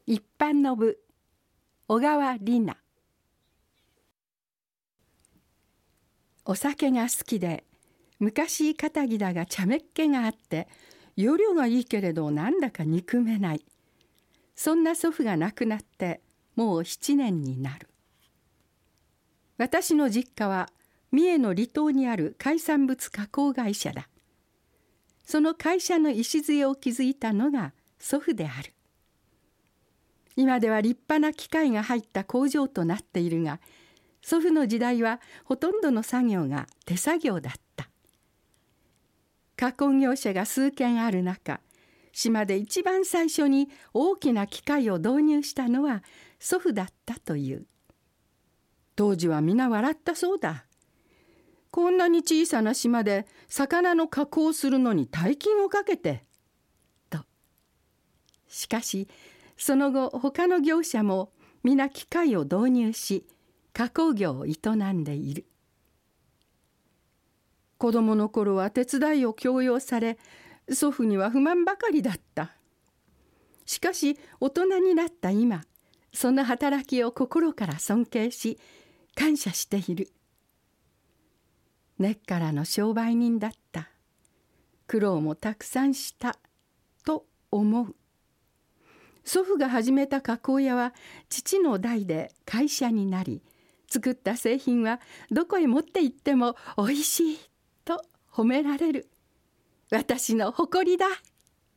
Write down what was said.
一般の部小川里奈。お酒が好きで、昔堅気だが茶目っ気があって、要領がいいけれどなんだか憎めない。そんな祖父が亡くなってもう7年になる。私の実家は三重の離島にある海産物加工会社だ。その会社の礎を築いたのが祖父である。今では立派な機械が入った工場となっているが、祖父の時代はほとんどの作業が手作業だった。加工業者が数軒ある中、島で一番最初に大きな機械を導入したのは祖父だったという。当時は皆笑ったそうだ。こんなに小さな島で魚の加工をするのに大金をかけて。と。しかしその後他の業者も皆機械を導入し加工業を営んでいる。子供の頃は手伝いを強要され、祖父には不満ばかりだった。しかし大人になった今、その働きを心から尊敬し感謝している。根っからの商売人だった。苦労もたくさんしたと思う。祖父が始めた加工屋は父の代で会社になり、作った製品はどこへ持って行ってもおいしいと褒められる。私の誇りだ。